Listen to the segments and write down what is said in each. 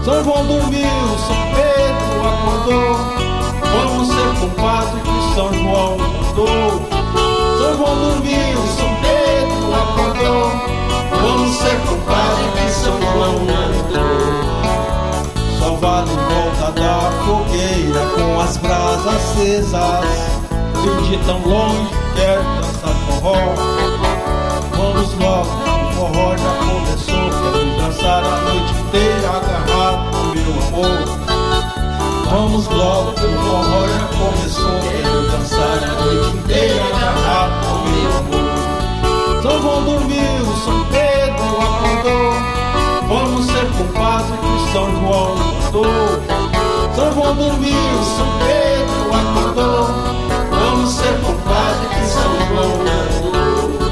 São João dormiu, São Pedro acordou. Vamos ser compadre que São João mandou. São João dormiu, São Pedro acordou. Vamos ser compadre que São João mandou. Só vale em volta da fogueira com as brasas acesas. Vim de tão longe, quero dançar forró. Vamos logo, o forró já começou. Quero dançar a noite inteira agarrado no meu amor. Vamos logo, o forró já começou. Quero dançar a noite inteira agarrado no meu amor. São João dormiu, São Pedro acordou. Vamos ser compadre que São João mandou. São João dormiu, São Pedro acordou. Vamos ser compadre que São João mandou.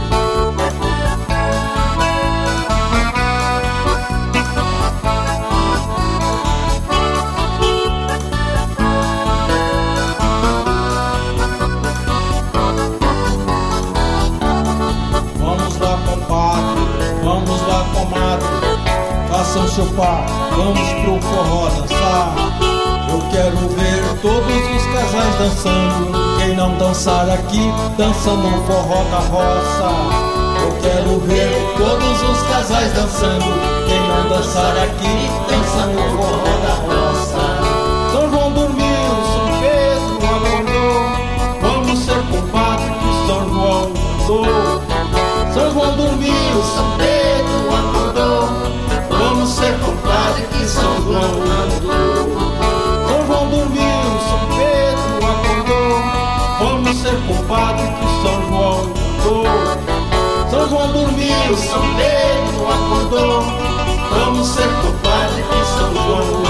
Vamos lá, comadre, façam seu par, vamos pro forró dançar. Eu quero ver todos os casais dançando. Quem não dançar aqui, dança no forró da roça. Eu quero ver todos os casais dançando. Quem não dançar aqui, dança no forró da roça. São João dormiu, São Pedro acordou. Vamos ser compadre que São João mandou. São João dormiu, São Pedro acordou. Vamos ser compadre que São João mandou. São João dormiu, São Pedro acordou. Vamos ser compadre que São João mandou. São João dormiu, São Pedro acordou. Vamos ser compadre que São João mandou.